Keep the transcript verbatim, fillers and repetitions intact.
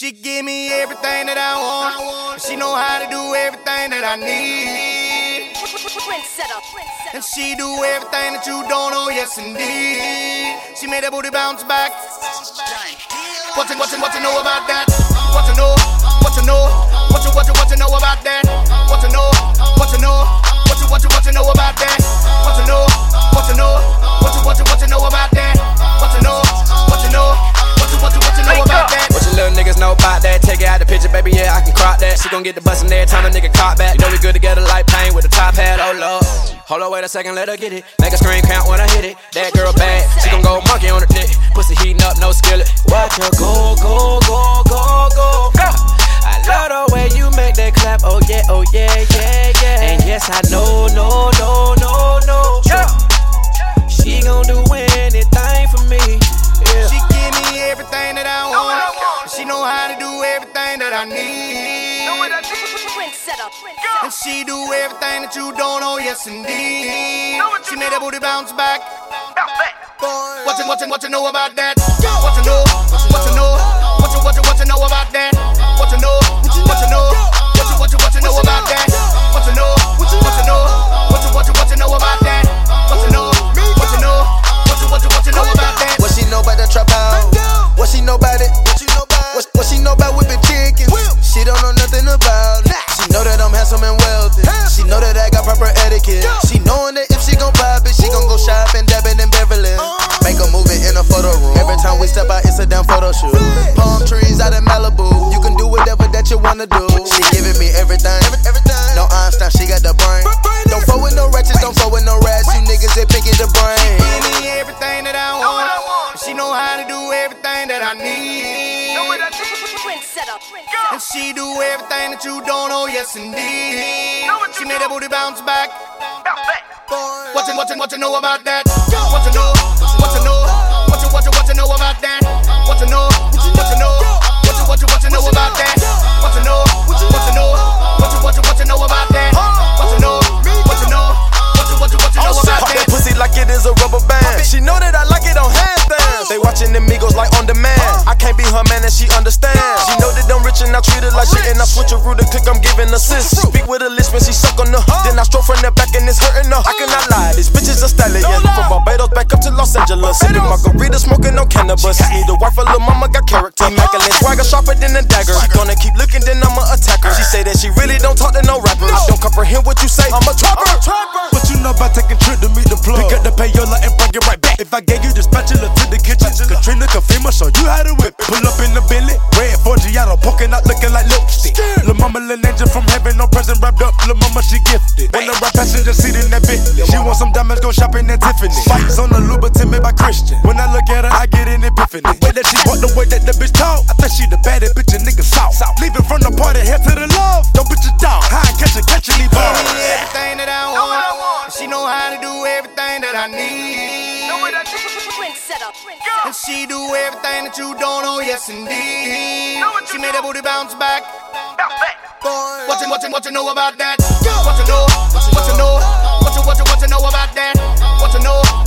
She give me everything that I want. She know how to do everything that I need. And she do everything that you don't know, yes indeed. She made that booty bounce back. What you, what you, what you know about that? What you know, what you know, what you, what you, what you know about that? What you know, what you know, what you, what you, what you know about that? What you know, what you know, what you, what you, what you know about that? What you know, what you know, what you, what you, what you know about that? What you little niggas know about that? Take it out the picture, baby, yeah, I can crop that. She gon' get the bustin' every time a nigga caught back. You know we good together like pain with the top hat, oh lord. Hold on, wait a second, let her get it. Make a screen count when I hit it. That girl bad, she gon' go monkey on the dick. Pussy heating up, no skillet. Watch her go, go, go, go, go. I love the way you make that clap, oh yeah, oh yeah, yeah, yeah. And yes, I know, no, no, no, no. She gon' do anything for me, yeah. She give me everything that I want. She know how to do everything that I need. And she do everything that you don't know, yes indeed. She made that booty bounce back. What you, what you, what you know about that? What you know, what you know, what you, what you, what you know about that? What you know, what you know, what you, what you, what you know about that? What you know, what you know, what you, what you, what you know about that? What you know, what you know, what you, what you, what you know about that? What she know about the trap house? What she know about it? What you know about? What, what she know about whipping chickens? She don't know nothing about it. She know that I'm handsome and wealthy. She know that I got proper etiquette. She knowing that if she gon' pop it, she gon' go shopping, dabbing in Beverly. Make a movie in a photo room. Every time we step out, it's a damn photo shoot. Palm trees out in Malibu. You can do whatever that you wanna do. She giving me everything. No Einstein, she got the brain. Don't fuck with no ratchets, don't fuck with no rats. You niggas that pick it the brain. She give me everything that I want. She know how to do everything that I need. And she do everything that you don't know, yes indeed. She made that booty bounce back. What you, what you, what you know about that? What you know, what you know, what you, what you, what you know about that? What you know, what you know, what you, what you, what you know about that? What you know, what you know, what you, what you, what you know about that? What you know, what you know, what you, what you, what you know about that? Pop that pussy like it is a rubber band. She know that I like it on handstands. They watching the Migos like on demand. I can't be her man and she understands. She know that I'm rich and I treat her like shit. And I switch her root to click, I'm giving assist. She speak with a lisp when she suck on the Then I stroke from the back and it's hurting her. I cannot lie, these bitches are stallion. From Barbados back up to Los Angeles. Sipping margarita, smoking no cannabis. Need a wife, a little mama got character. Immaculate swagger, sharper than a dagger. She gonna keep looking, then I'ma attack her. She say that she really don't talk to no rapper. I don't comprehend what you say, I'm a trapper. What you know about taking trip to meet the plug? Pick up the payola and bring it right back. If I gave you the spatula to the kitchen, Katrina Kafima show you how to whip it. Pull up in the Bentley, red Forgiato, poking out looking like lipstick. Lil' mama, lil' angel from heaven, no present wrapped up. Lil' mama, she gifted. When the right passenger seat in that Bentley, she want some diamonds, go shopping at Tiffany. Spikes on the Louboutin made by Christian. When I look at her, I get an epiphany. The way that she walk, the way that the bitch talk, I think she the baddest bitch a nigga south. Leaving from the party, head to the love. Don't bitch it down, high and catch it, catch it, leave her. Everything that I want, she know how to do everything that I need. And she do everything that you don't know, yes indeed. She made that booty bounce back. What you, what you, what you know about that? What you know, what you know, what you, what you, what you know about that? What you know.